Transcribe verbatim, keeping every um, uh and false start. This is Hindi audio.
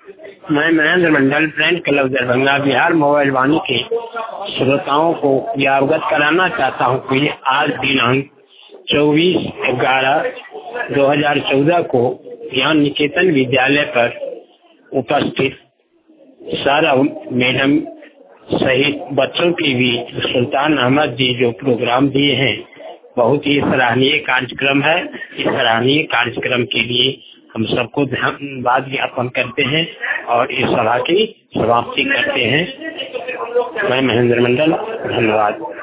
मैं Mahendra Mandal friend club Darbhanga Bihar mobile Vani के श्रोताओं को यह अवगत कराना चाहता हूँ कि आज दिनांक चौबीस ग्यारह दो हजार चौदह को ज्ञान निकेतन विद्यालय पर उपस्थित सर मैडम सहित बच्चों के बीच सुल्तान अहमद जी जो प्रोग्राम दिए हैं, बहुत ही सराहनीय कार्यक्रम है। इस सराहनीय कार्यक्रम के लिए हम सबको धन्यवाद ज्ञापन करते हैं और इस सभा की समाप्ति करते हैं। मैं महेंद्र मंडल, धन्यवाद।